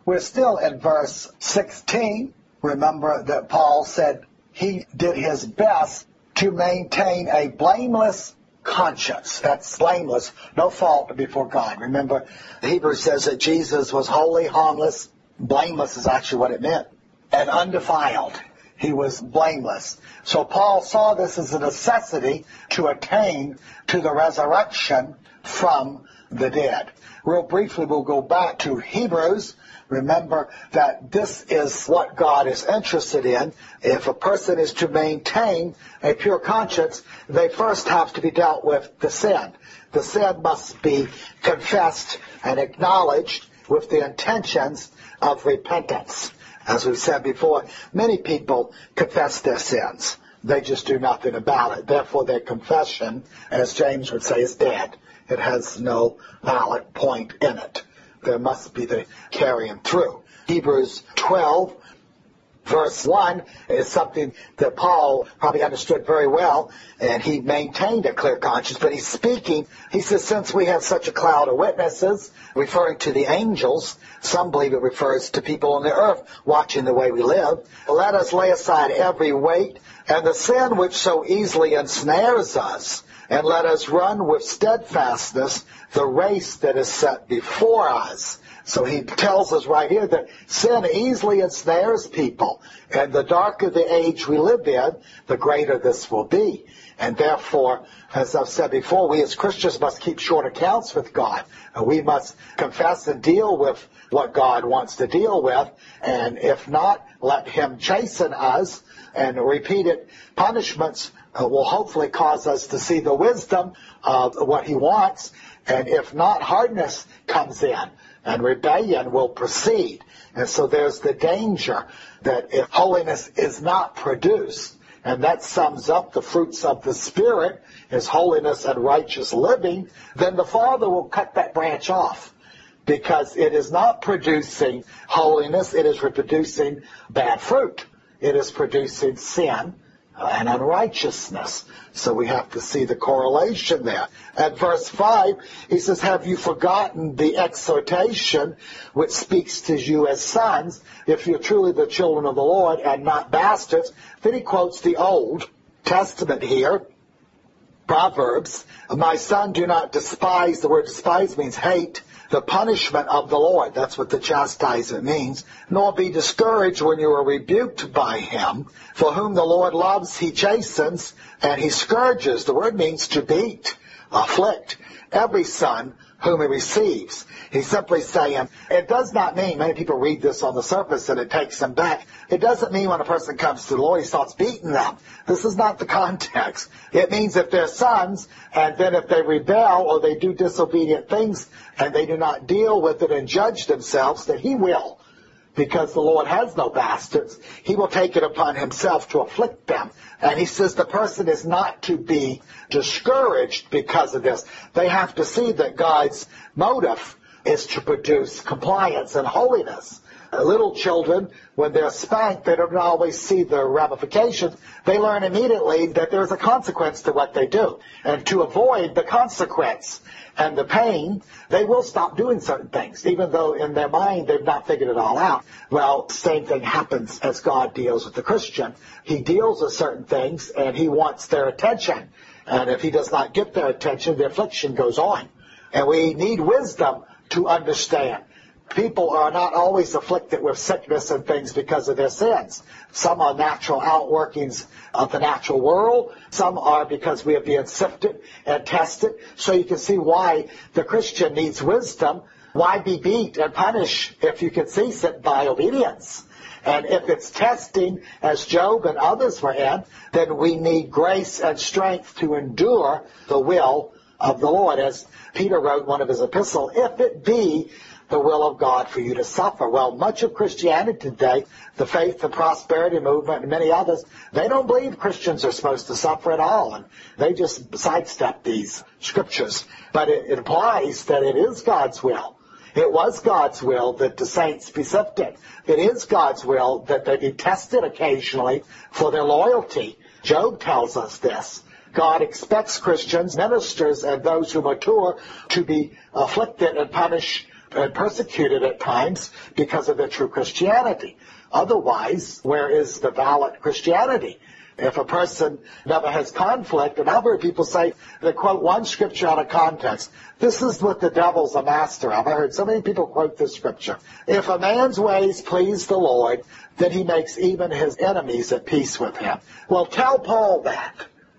We're still in verse 16. Remember that Paul said he did his best to maintain a blameless conscience. That's blameless, no fault before God. Remember, Hebrews says that Jesus was holy, harmless. Blameless is actually what it meant. And undefiled. He was blameless. So Paul saw this as a necessity to attain to the resurrection from the dead. Real briefly, we'll go back to Hebrews. Remember that this is what God is interested in. If a person is to maintain a pure conscience, they first have to be dealt with the sin. The sin must be confessed and acknowledged with the intentions of repentance. As we've said before, many people confess their sins. They just do nothing about it. Therefore, their confession, as James would say, is dead. It has no valid point in it. There must be the carrying through. Hebrews 12, verse 1 is something that Paul probably understood very well, and he maintained a clear conscience. But he's speaking, he says, since we have such a cloud of witnesses, referring to the angels, some believe it refers to people on the earth watching the way we live, let us lay aside every weight and the sin which so easily ensnares us, and let us run with steadfastness the race that is set before us. So he tells us right here that sin easily ensnares people. And the darker the age we live in, the greater this will be. And therefore, as I've said before, we as Christians must keep short accounts with God. And we must confess and deal with what God wants to deal with. And if not, let him chasten us. And repeated punishments will hopefully cause us to see the wisdom of what he wants. And if not, hardness comes in and rebellion will proceed. And so there's the danger that if holiness is not produced, and that sums up the fruits of the Spirit, is holiness and righteous living, then the Father will cut that branch off. Because it is not producing holiness, it is producing bad fruit. It is producing sin and unrighteousness. So we have to see the correlation there. At verse 5, he says, have you forgotten the exhortation which speaks to you as sons, if you're truly the children of the Lord and not bastards? Then he quotes the Old Testament here, Proverbs, my son, do not despise, the word despise means hate, the punishment of the Lord. That's what the chastisement means. Nor be discouraged when you are rebuked by him. For whom the Lord loves, he chastens, and he scourges. The word means to beat, afflict, every son whom he receives. He's simply saying, it does not mean, many people read this on the surface and it takes them back. It doesn't mean when a person comes to the Lord, he starts beating them. This is not the context. It means if they're sons, and then if they rebel or they do disobedient things, and they do not deal with it and judge themselves, that he will. Because the Lord has no bastards, he will take it upon himself to afflict them. And he says the person is not to be discouraged because of this. They have to see that God's motive is to produce compliance and holiness. Little children, when they're spanked, they don't always see the ramifications. They learn immediately that there's a consequence to what they do. And to avoid the consequence and the pain, they will stop doing certain things, even though in their mind they've not figured it all out. Well, same thing happens as God deals with the Christian. He deals with certain things, and he wants their attention. And if he does not get their attention, the affliction goes on. And we need wisdom to understand. People are not always afflicted with sickness and things because of their sins. Some are natural outworkings of the natural world. Some are because we are being sifted and tested. So you can see why the Christian needs wisdom. Why be beat and punish if you can cease it by obedience? And if it's testing, as Job and others were in, then we need grace and strength to endure the will of the Lord. As Peter wrote in one of his epistles, if it be the will of God for you to suffer. Well, much of Christianity today, the faith and prosperity movement and many others, they don't believe Christians are supposed to suffer at all, and they just sidestep these scriptures. But it implies that it is God's will. It was God's will that the saints be sifted. It is God's will that they be tested occasionally for their loyalty. Job tells us this. God expects Christians, ministers, and those who mature to be afflicted and punished and persecuted at times because of their true Christianity. Otherwise, where is the valid Christianity? If a person never has conflict, and I've heard people say, they quote one scripture out of context. This is what the devil's a master of. I heard so many people quote this scripture. If a man's ways please the Lord, then he makes even his enemies at peace with him. Well, tell Paul that.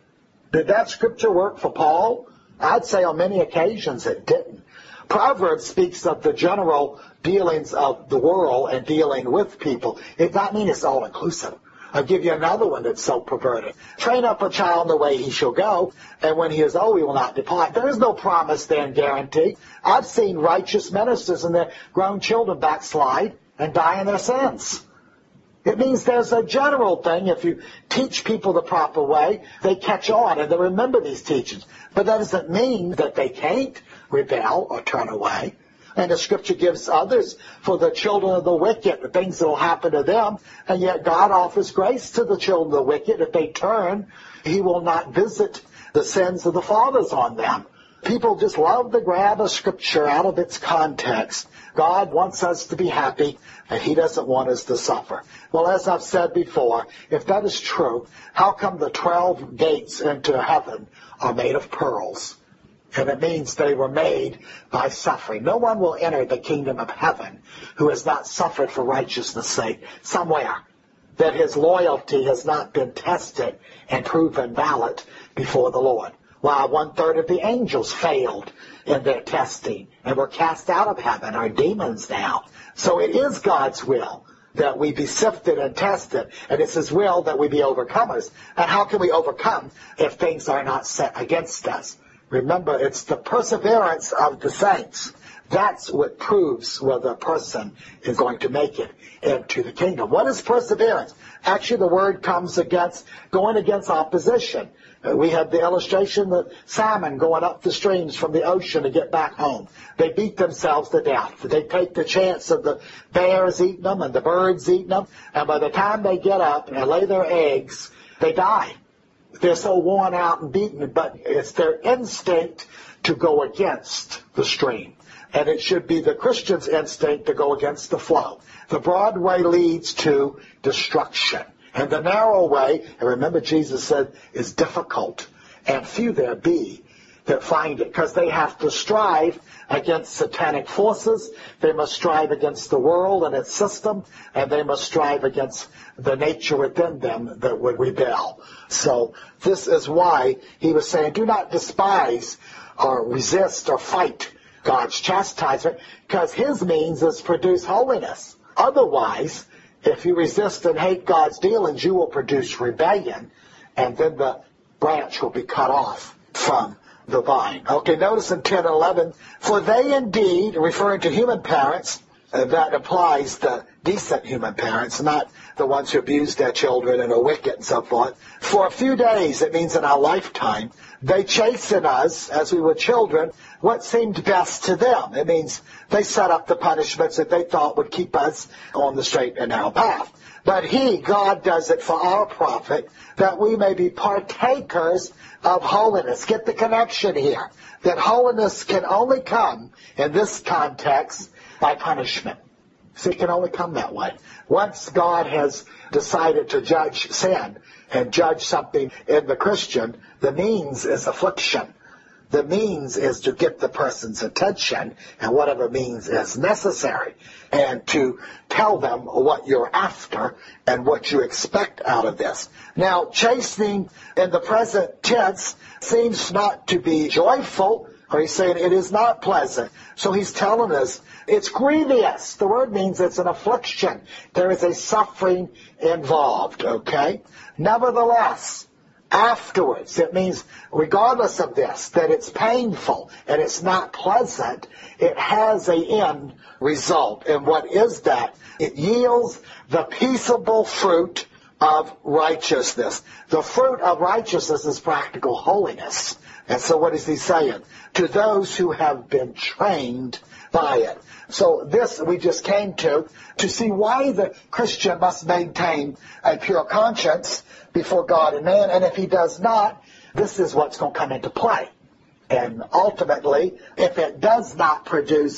Did that scripture work for Paul? I'd say on many occasions it didn't. Proverbs speaks of the general dealings of the world and dealing with people. It does not mean it's all-inclusive. I'll give you another one that's so perverted. Train up a child in the way he shall go, and when he is old, he will not depart. There is no promise there and guarantee. I've seen righteous ministers and their grown children backslide and die in their sins. It means there's a general thing. If you teach people the proper way, they catch on and they remember these teachings. But that doesn't mean that they can't rebel or turn away. And the scripture gives others for the children of the wicked, the things that will happen to them. And yet God offers grace to the children of the wicked. If they turn, he will not visit the sins of the fathers on them. People just love to grab a scripture out of its context. God wants us to be happy, and he doesn't want us to suffer. Well, as I've said before, if that is true, how come the 12 gates into heaven are made of pearls? And it means they were made by suffering. No one will enter the kingdom of heaven who has not suffered for righteousness' sake somewhere, that his loyalty has not been tested and proven valid before the Lord. While 1/3 of the angels failed in their testing and were cast out of heaven, are demons now. So it is God's will that we be sifted and tested, and it's his will that we be overcomers. And how can we overcome if things are not set against us? Remember, it's the perseverance of the saints. That's what proves whether a person is going to make it into the kingdom. What is perseverance? Actually, the word comes against, going against opposition. We had the illustration of salmon going up the streams from the ocean to get back home. They beat themselves to death. They take the chance of the bears eating them and the birds eating them, and by the time they get up and lay their eggs, they die. They're so worn out and beaten, but it's their instinct to go against the stream. And it should be the Christian's instinct to go against the flow. The broad way leads to destruction. And the narrow way, and remember Jesus said, is difficult. And few there be that find it, because they have to strive against satanic forces. They must strive against the world and its system, and they must strive against the nature within them that would rebel. So this is why he was saying, do not despise or resist or fight God's chastisement, because his means is produce holiness. Otherwise, if you resist and hate God's dealings, you will produce rebellion, and then the branch will be cut off from the vine. Okay, notice in 10 and 11, for they indeed, referring to human parents, that applies to decent human parents, not the ones who abuse their children and are wicked and so forth. For a few days, it means in our lifetime, they chasten us as we were children, what seemed best to them. It means they set up the punishments that they thought would keep us on the straight and narrow path. But he, God, does it for our profit, that we may be partakers of holiness. Get the connection here, that holiness can only come in this context by punishment. So it can only come that way. Once God has decided to judge sin and judge something in the Christian, the means is affliction. The means is to get the person's attention, and whatever means is necessary, and to tell them what you're after and what you expect out of this. Now, chastening in the present tense seems not to be joyful, or he's saying it is not pleasant. So he's telling us it's grievous. The word means it's an affliction. There is a suffering involved, okay? Nevertheless, afterwards, it means regardless of this, that it's painful and it's not pleasant, it has an end result. And what is that? It yields the peaceable fruit of righteousness. The fruit of righteousness is practical holiness. And so what is he saying? To those who have been trained by it. So this we just came to see why the Christian must maintain a pure conscience before God and man. And if he does not, this is what's going to come into play. And ultimately, if it does not produce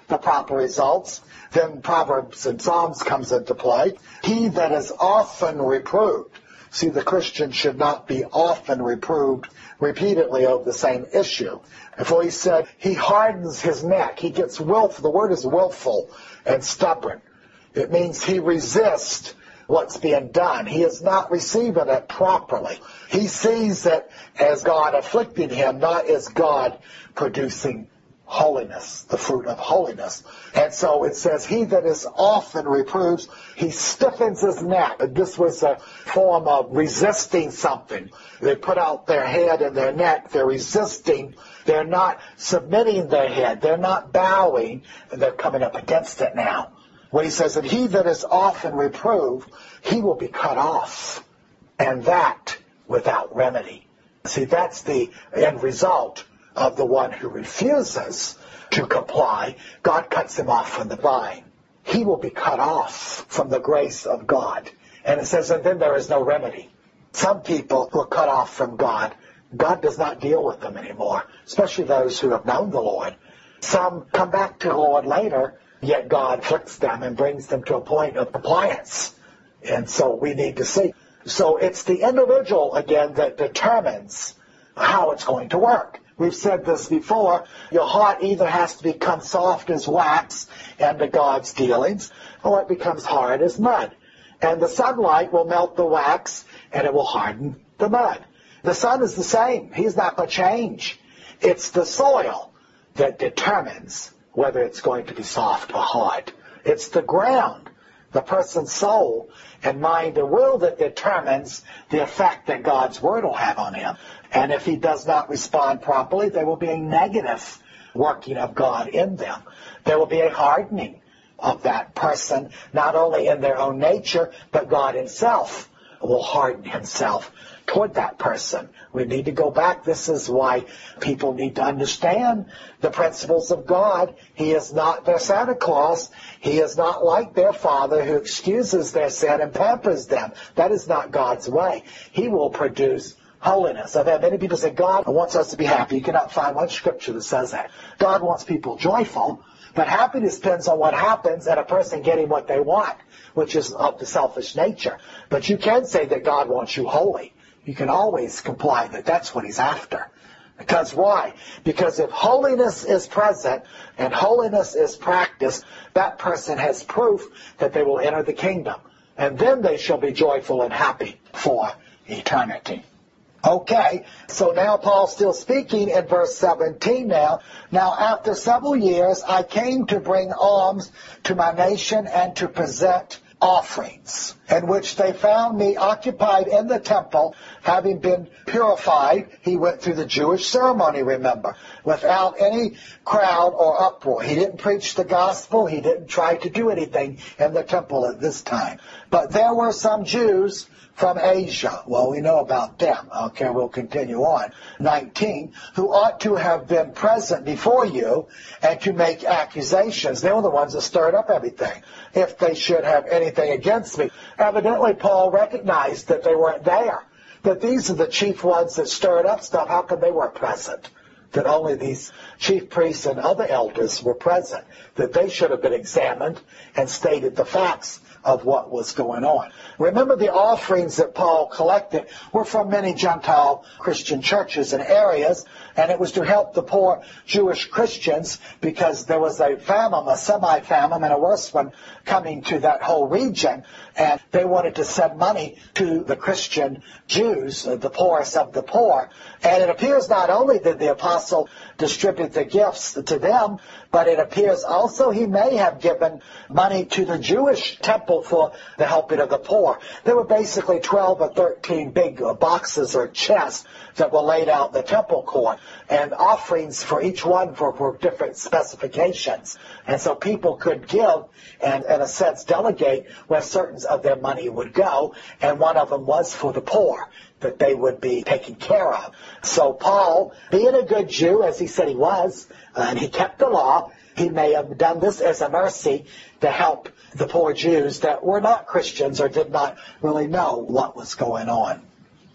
the proper results. Then Proverbs and Psalms comes into play. He that is often reproved. See, the Christian should not be often reproved repeatedly over the same issue. For he said, he hardens his neck. He gets willful. The word is willful and stubborn. It means he resists what's being done. He is not receiving it properly. He sees it as God afflicting him, not as God producing holiness, the fruit of holiness. And so it says, he that is often reproves, he stiffens his neck. This was a form of resisting something. They put out their head and their neck. They're resisting. They're not submitting their head. They're not bowing. And they're coming up against it now. When he says that he that is often reproved, he will be cut off. And that without remedy. See, that's the end result of the one who refuses to comply. God cuts him off from the vine. He will be cut off from the grace of God. And it says, and then there is no remedy. Some people who are cut off from God, God does not deal with them anymore, especially those who have known the Lord. Some come back to the Lord later, yet God afflicts them and brings them to a point of compliance. And so we need to see. So it's the individual, again, that determines how it's going to work. We've said this before. Your heart either has to become soft as wax under God's dealings, or it becomes hard as mud. And the sunlight will melt the wax, and it will harden the mud. The sun is the same. He's not going to change. It's the soil that determines whether it's going to be soft or hard. It's the ground, the person's soul and mind and will, that determines the effect that God's word will have on him. And if he does not respond properly, there will be a negative working of God in them. There will be a hardening of that person, not only in their own nature, but God himself will harden himself toward that person. We need to go back. This is why people need to understand the principles of God. He is not their Santa Claus. He is not like their father who excuses their sin and pampers them. That is not God's way. He will produce holiness. I've had many people say, God wants us to be happy. You cannot find one scripture that says that. God wants people joyful, but happiness depends on what happens and a person getting what they want, which is of the selfish nature. But you can say that God wants you holy. You can always comply that that's what he's after. Because why? Because if holiness is present and holiness is practiced, that person has proof that they will enter the kingdom. And then they shall be joyful and happy for eternity. Okay, so now Paul's still speaking in verse 17 now. Now after several years I came to bring alms to my nation and to present offerings, in which they found me occupied in the temple, having been purified. He went through the Jewish ceremony, remember, without any crowd or uproar. He didn't preach the gospel. He didn't try to do anything in the temple at this time. But there were some Jews from Asia. Well, we know about them. Okay, we'll continue on. 19, who ought to have been present before you and to make accusations. They were the ones that stirred up everything, if they should have anything against me. Evidently, Paul recognized that they weren't there, that these are the chief ones that stirred up stuff. How come they weren't present? That only these chief priests and other elders were present, that they should have been examined and stated the facts of what was going on. Remember, the offerings that Paul collected were from many Gentile Christian churches and areas, and it was to help the poor Jewish Christians because there was a famine, a semi-famine, and a worse one coming to that whole region, and they wanted to send money to the Christian Jews, the poorest of the poor. And it appears not only did the apostle distribute the gifts to them, but it appears also he may have given money to the Jewish temple for the helping of the poor. There were basically 12 or 13 big boxes or chests that were laid out in the temple court, and offerings for each one for different specifications. And so people could give and, in a sense, delegate where certain of their money would go, and one of them was for the poor, that they would be taken care of. So Paul, being a good Jew, as he said he was, and he kept the law, he may have done this as a mercy to help the poor Jews that were not Christians or did not really know what was going on.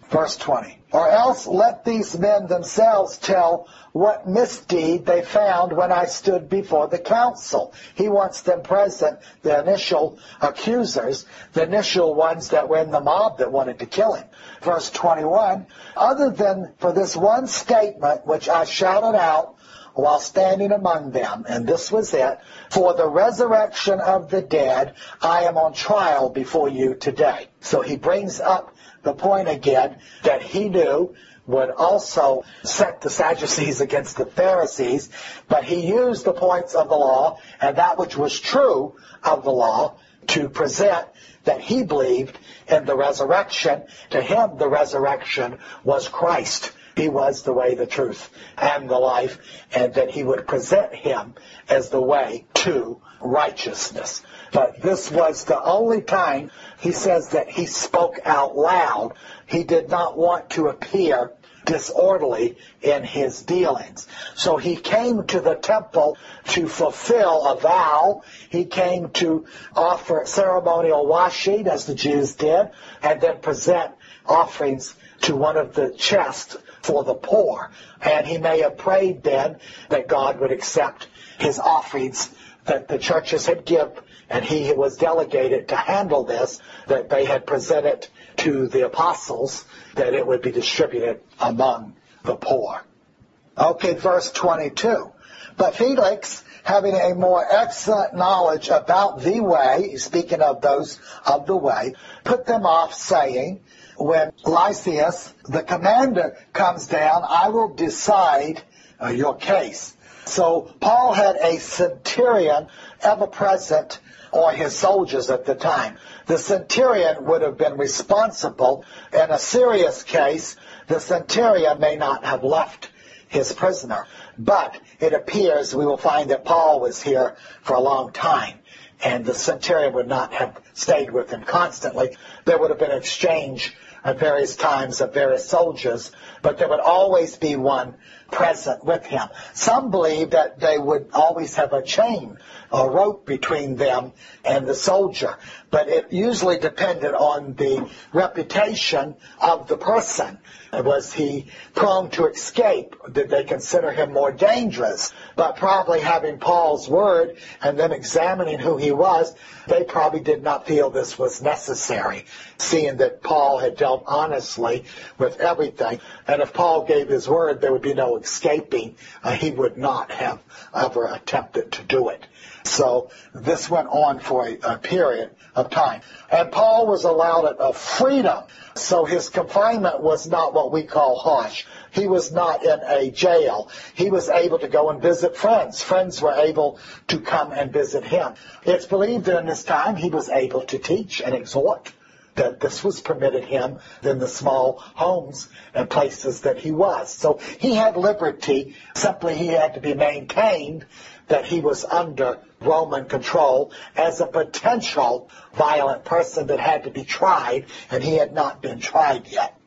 Verse 20. Or else let these men themselves tell what misdeed they found when I stood before the council. He wants them present, the initial accusers, the initial ones that were in the mob that wanted to kill him. Verse 21. Other than for this one statement which I shouted out while standing among them, and this was it, for the resurrection of the dead, I am on trial before you today. So he brings up the point again that he knew would also set the Sadducees against the Pharisees, but he used the points of the law and that which was true of the law to present that he believed in the resurrection. To him, the resurrection was Christ. He was the way, the truth, and the life, and that he would present him as the way to righteousness. But this was the only time he says that he spoke out loud. He did not want to appear disorderly in his dealings. So he came to the temple to fulfill a vow. He came to offer ceremonial washing, as the Jews did, and then present offerings to one of the chests for the poor. And he may have prayed then that God would accept his offerings that the churches had given, and he was delegated to handle this, that they had presented to the apostles, that it would be distributed among the poor. Okay, verse 22. But Felix, having a more excellent knowledge about the way, speaking of those of the way, put them off, saying, when Lysias, the commander, comes down, I will decide your case. So Paul had a centurion ever present, or his soldiers at the time. The centurion would have been responsible. In a serious case, the centurion may not have left his prisoner. But it appears, we will find that Paul was here for a long time, and the centurion would not have stayed with him constantly. There would have been an exchange at various times of various soldiers, but there would always be one present with him. Some believe that they would always have a chain, a rope between them and the soldier, but it usually depended on the reputation of the person. Was he prone to escape? Did they consider him more dangerous? But probably having Paul's word and then examining who he was, they probably did not feel this was necessary, seeing that Paul had dealt honestly with everything. And if Paul gave his word, there would be no escaping. He would not have ever attempted to do it. So this went on for a period of time. And Paul was allowed a freedom. So his confinement was not what we call harsh. He was not in a jail. He was able to go and visit friends. Friends were able to come and visit him. It's believed that in this time he was able to teach and exhort, that this was permitted him in the small homes and places that he was. So he had liberty. Simply he had to be maintained that he was under Roman control as a potential violent person that had to be tried, and he had not been tried yet.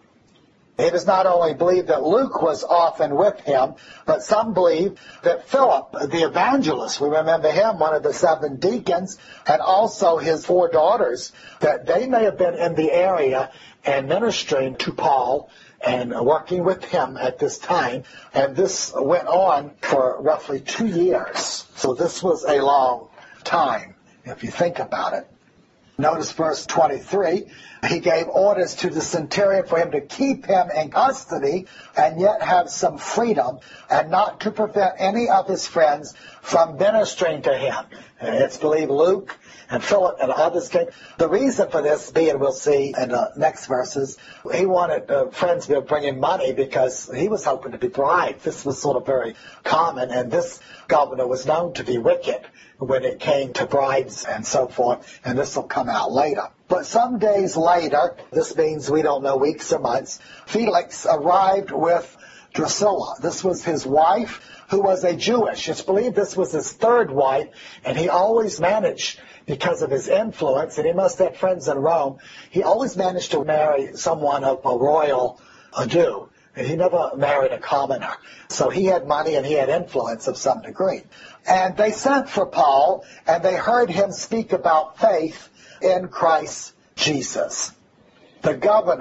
It is not only believed that Luke was often with him, but some believe that Philip, the evangelist, we remember him, one of the 7 deacons, and also his 4 daughters, that they may have been in the area and ministering to Paul and working with him at this time. And this went on for roughly 2 years. So this was a long time, if you think about it. Notice verse 23. He gave orders to the centurion for him to keep him in custody and yet have some freedom, and not to prevent any of his friends from ministering to him. It's believed Luke and Philip and others came. The reason for this being, we'll see in the next verses, he wanted friends to bring him money because he was hoping to be bribed. This was sort of very common, and this governor was known to be wicked when it came to bribes and so forth, and this will come out later. But some days later, this means we don't know weeks or months, Felix arrived with Drusilla. This was his wife, who was a Jewish. It's believed this was his 3rd wife, and he always managed, because of his influence, and he must have friends in Rome, he always managed to marry someone of a royal Jew. And he never married a commoner. So he had money and he had influence of some degree. And they sent for Paul, and they heard him speak about faith in Christ Jesus. The governor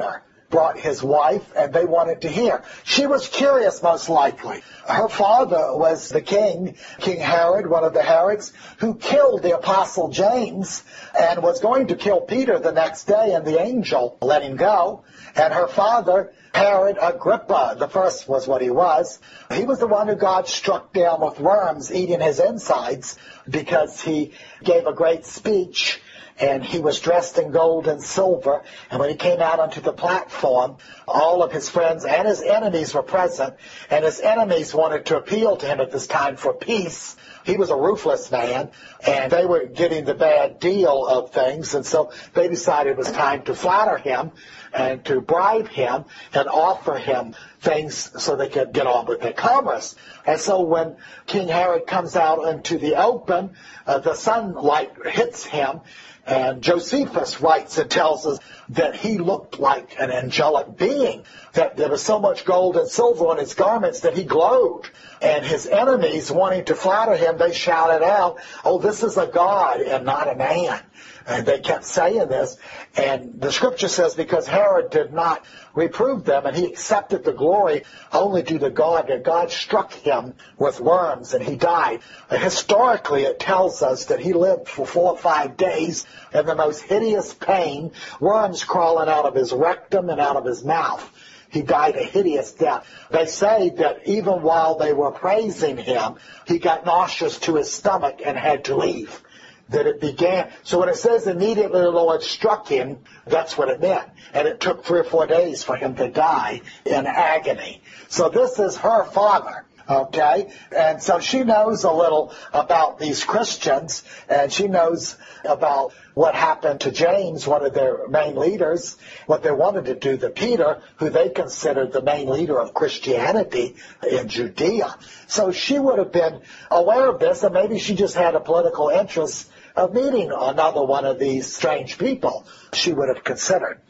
brought his wife, and they wanted to hear. She was curious, most likely. Her father was the king, King Herod, one of the Herods, who killed the apostle James and was going to kill Peter the next day, and the angel let him go. And her father, Herod Agrippa, the first was what he was. He was the one who God struck down with worms eating his insides because he gave a great speech. And he was dressed in gold and silver. And when he came out onto the platform, all of his friends and his enemies were present. And his enemies wanted to appeal to him at this time for peace. He was a ruthless man, and they were getting the bad deal of things. And so they decided it was time to flatter him and to bribe him and offer him things so they could get on with their commerce. And so when King Herod comes out into the open, the sunlight hits him. And Josephus writes and tells us that he looked like an angelic being, that there was so much gold and silver on his garments that he glowed. And his enemies, wanting to flatter him, they shouted out, "Oh, this is a god and not a man." And they kept saying this. And the scripture says because Herod did not reprove them and he accepted the glory only due to God, that God struck him with worms and he died. Historically, it tells us that he lived for 4 or 5 days in the most hideous pain, worms crawling out of his rectum and out of his mouth. He died a hideous death. They say that even while they were praising him, he got nauseous to his stomach and had to leave. That it began. So when it says immediately the Lord struck him, that's what it meant. And it took 3 or 4 days for him to die in agony. So this is her father. Okay? And so she knows a little about these Christians, and she knows about what happened to James, one of their main leaders, what they wanted to do to Peter, who they considered the main leader of Christianity in Judea. So she would have been aware of this, and maybe she just had a political interest of meeting another one of these strange people she would have considered.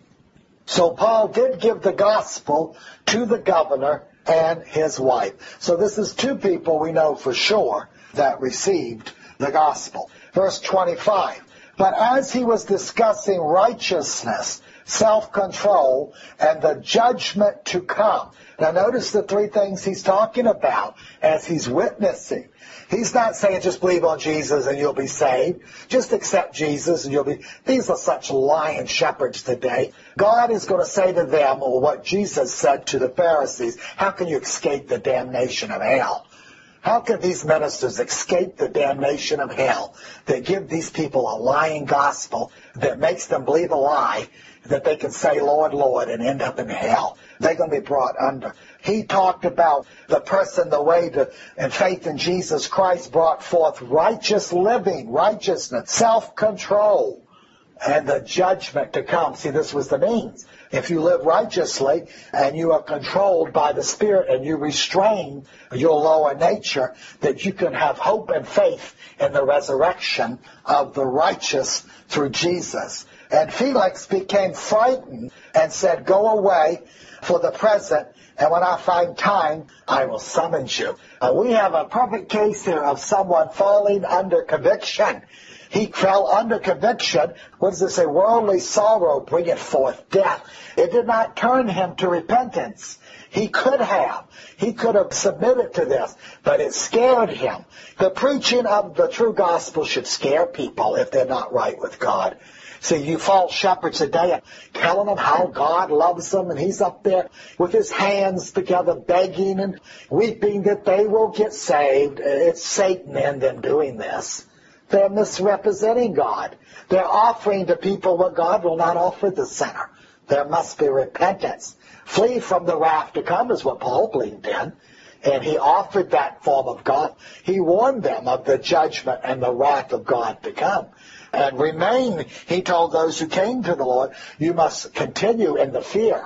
So Paul did give the gospel to the governor and his wife. So this is 2 people we know for sure that received the gospel. Verse 25. But as he was discussing righteousness, self-control, and the judgment to come. Now notice the 3 things he's talking about as he's witnessing. He's not saying just believe on Jesus and you'll be saved. Just accept Jesus and you'll be... These are such lying shepherds today. God is going to say to them what Jesus said to the Pharisees. How can you escape the damnation of hell? How can these ministers escape the damnation of hell that give these people a lying gospel that makes them believe a lie that they can say, Lord, Lord, and end up in hell? They're going to be brought under. He talked about the person, the way to, and faith in Jesus Christ brought forth righteous living, righteousness, self-control, and the judgment to come. See, this was the means. If you live righteously and you are controlled by the Spirit and you restrain your lower nature, that you can have hope and faith in the resurrection of the righteous through Jesus. And Felix became frightened and said, "Go away for the present, and when I find time, I will summon you." We have a perfect case here of someone falling under conviction. He fell under conviction. What does it say? Worldly sorrow bringeth forth death. It did not turn him to repentance. He could have. He could have submitted to this, but it scared him. The preaching of the true gospel should scare people if they're not right with God. See, you false shepherds today are telling them how God loves them, and he's up there with his hands together begging and weeping that they will get saved. It's Satan in them doing this. They're misrepresenting God. They're offering to people what God will not offer the sinner. There must be repentance. Flee from the wrath to come is what Paul believed in. And he offered that form of God. He warned them of the judgment and the wrath of God to come. And remain, he told those who came to the Lord, you must continue in the fear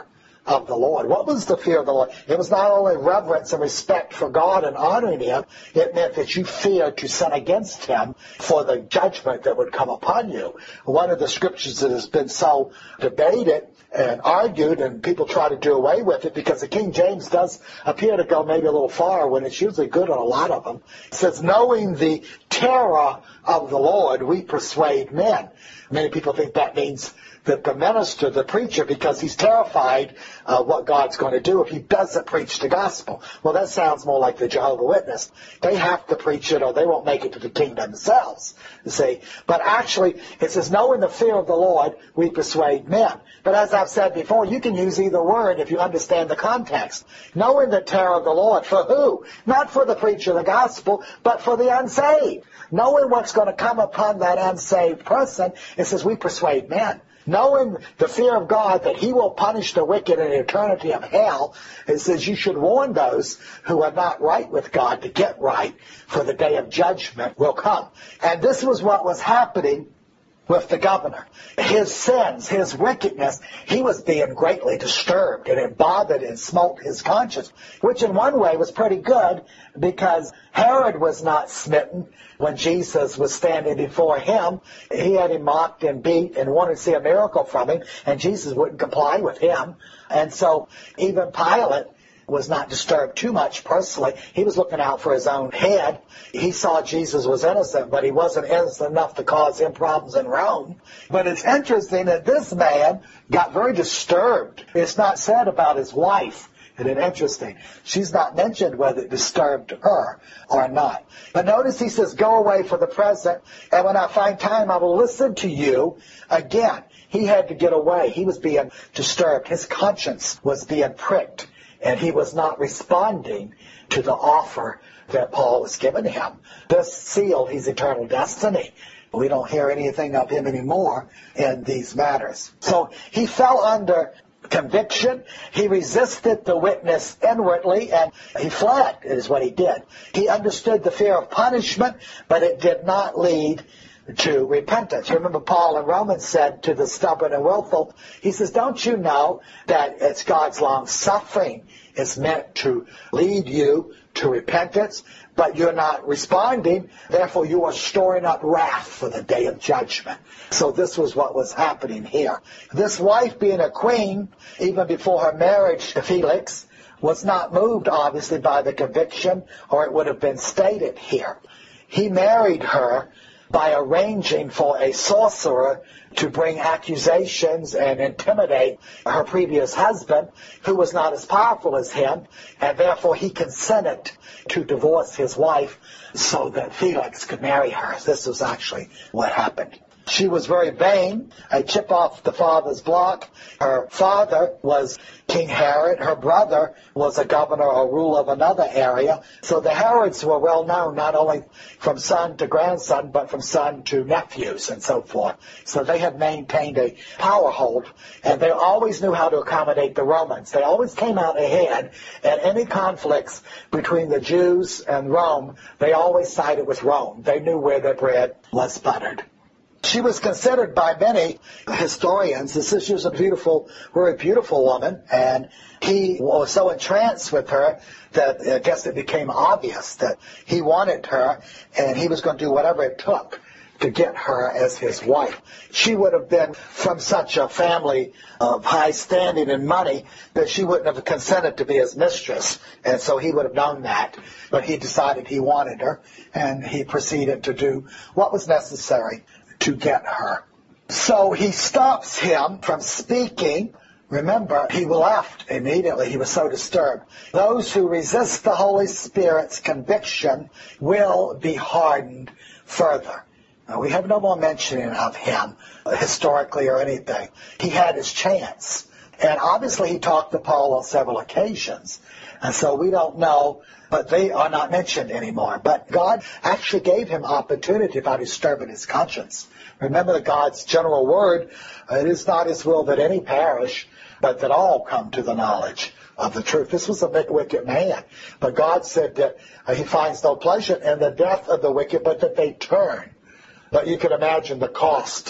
of the Lord. What was the fear of the Lord? It was not only reverence and respect for God and honoring Him, it meant that you feared to sin against Him for the judgment that would come upon you. One of the scriptures that has been so debated and argued, and people try to do away with it because the King James does appear to go maybe a little far when it's usually good on a lot of them. It says, knowing the terror of the Lord, we persuade men. Many people think that means that the minister, the preacher, because he's terrified of what God's going to do if he doesn't preach the gospel. Well, that sounds more like the Jehovah's Witness. They have to preach it or they won't make it to the kingdom themselves, you see. But actually, it says, knowing the fear of the Lord, we persuade men. But as I've said before, you can use either word if you understand the context. Knowing the terror of the Lord, for who? Not for the preacher of the gospel, but for the unsaved. Knowing what's going to come upon that unsaved person, it says we persuade men. Knowing the fear of God, that He will punish the wicked in the eternity of hell, it says you should warn those who are not right with God to get right, for the day of judgment will come. And this was what was happening with the governor. His sins, his wickedness, he was being greatly disturbed, and it bothered and smote his conscience, which in one way was pretty good, because Herod was not smitten when Jesus was standing before him. He had him mocked and beat and wanted to see a miracle from him, and Jesus wouldn't comply with him. And so even Pilate was not disturbed too much personally. He was looking out for his own head. He saw Jesus was innocent, but he wasn't innocent enough to cause him problems in Rome. But it's interesting that this man got very disturbed. It's not said about his wife. And it's interesting. She's not mentioned whether it disturbed her or not. But notice he says, go away for the present, and when I find time, I will listen to you. Again, he had to get away. He was being disturbed. His conscience was being pricked, and he was not responding to the offer that Paul was giving him. This sealed his eternal destiny. We don't hear anything of him anymore in these matters. So he fell under conviction. He resisted the witness inwardly, and he fled, is what he did. He understood the fear of punishment, but it did not lead to repentance. Remember, Paul in Romans said to the stubborn and willful, he says, don't you know that it's God's long suffering is meant to lead you to repentance, but you're not responding, therefore you are storing up wrath for the day of judgment. So this was what was happening here. This wife, being a queen, even before her marriage to Felix, was not moved, obviously, by the conviction, or it would have been stated here. He married her by arranging for a sorcerer to bring accusations and intimidate her previous husband, who was not as powerful as him, and therefore he consented to divorce his wife so that Felix could marry her. This was actually what happened. She was very vain, a chip off the father's block. Her father was King Herod. Her brother was a governor or ruler of another area. So the Herods were well known, not only from son to grandson, but from son to nephews and so forth. So they had maintained a power hold, and they always knew how to accommodate the Romans. They always came out ahead, and any conflicts between the Jews and Rome, they always sided with Rome. They knew where their bread was buttered. She was considered by many historians, she was a beautiful, very beautiful woman, and he was so entranced with her that I guess it became obvious that he wanted her, and he was going to do whatever it took to get her as his wife. She would have been from such a family of high standing and money that she wouldn't have consented to be his mistress, and so he would have known that. But he decided he wanted her, and he proceeded to do what was necessary to get her. So he stops him from speaking. Remember, he left immediately. He was so disturbed. Those who resist the Holy Spirit's conviction will be hardened further. Now, we have no more mentioning of him historically or anything. He had his chance. And obviously he talked to Paul on several occasions. And so we don't know, but they are not mentioned anymore. But God actually gave him opportunity by disturbing his conscience. Remember that God's general word, it is not his will that any perish, but that all come to the knowledge of the truth. This was a wicked man. But God said that he finds no pleasure in the death of the wicked, but that they turn. But you can imagine the cost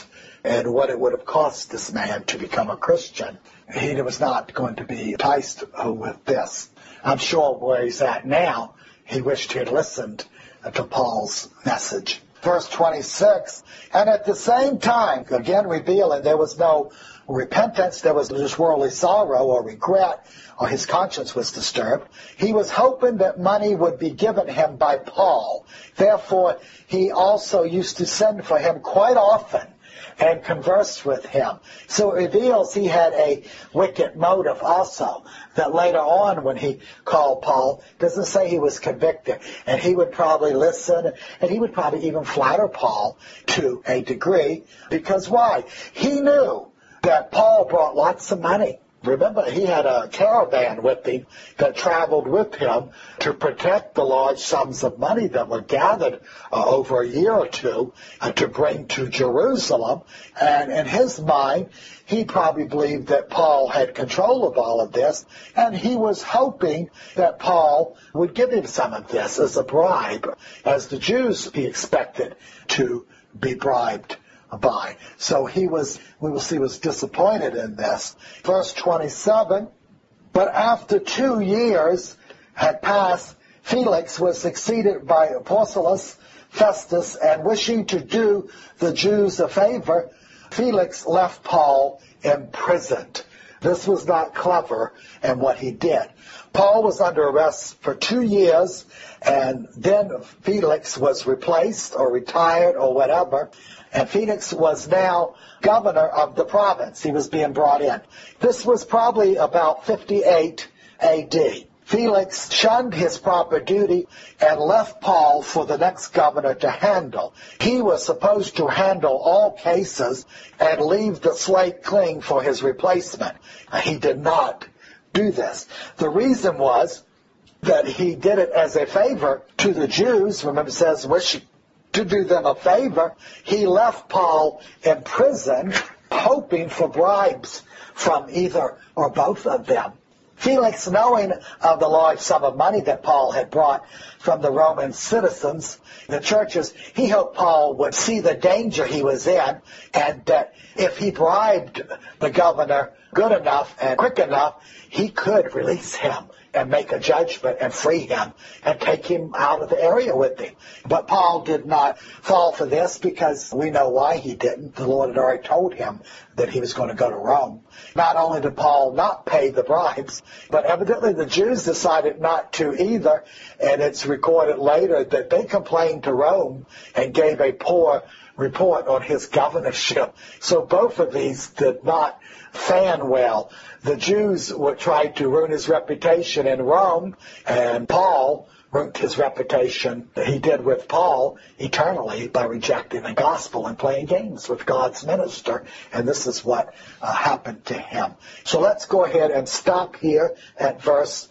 and what it would have cost this man to become a Christian. He was not going to be enticed with this. I'm sure where he's at now, he wished he had listened to Paul's message. Verse 26, and at the same time, again revealing there was no repentance, there was just worldly sorrow or regret, or his conscience was disturbed. He was hoping that money would be given him by Paul. Therefore, he also used to send for him quite often and converse with him. So it reveals he had a wicked motive also, that later on when he called Paul, doesn't say he was convicted, and he would probably listen, and he would probably even flatter Paul to a degree, because why? He knew that Paul brought lots of money. Remember, he had a caravan with him that traveled with him to protect the large sums of money that were gathered over a year or two to bring to Jerusalem. And in his mind, he probably believed that Paul had control of all of this, and he was hoping that Paul would give him some of this as a bribe, as the Jews he expected to be bribed by. So we will see, was disappointed in this. Verse 27, but after 2 years had passed, Felix was succeeded by Porcius Festus, and wishing to do the Jews a favor, Felix left Paul imprisoned. This was not clever in what he did. Paul was under arrest for 2 years, and then Felix was replaced or retired or whatever, and Felix was now governor of the province. He was being brought in. This was probably about 58 A.D. Felix shunned his proper duty and left Paul for the next governor to handle. He was supposed to handle all cases and leave the slate clean for his replacement. He did not do this. The reason was that he did it as a favor to the Jews. Remember, it says, wish to do them a favor. He left Paul in prison, hoping for bribes from either or both of them. Felix, knowing of the large sum of money that Paul had brought from the Roman citizens, the churches, he hoped Paul would see the danger he was in, and that if he bribed the governor good enough and quick enough, he could release him and make a judgment and free him and take him out of the area with him. But Paul did not fall for this, because we know why he didn't. The Lord had already told him that he was going to go to Rome. Not only did Paul not pay the bribes, but evidently the Jews decided not to either, and it's recorded later that they complained to Rome and gave a poor report on his governorship. So both of these did not fan well. The Jews would try to ruin his reputation in Rome, and Paul ruined his reputation that he did with Paul eternally by rejecting the gospel and playing games with God's minister. And this is what happened to him. So let's go ahead and stop here at verse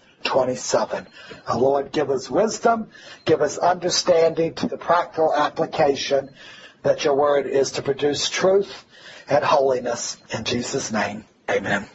27. Lord, give us wisdom, give us understanding to the practical application that your word is to produce truth and holiness. In Jesus' name, amen.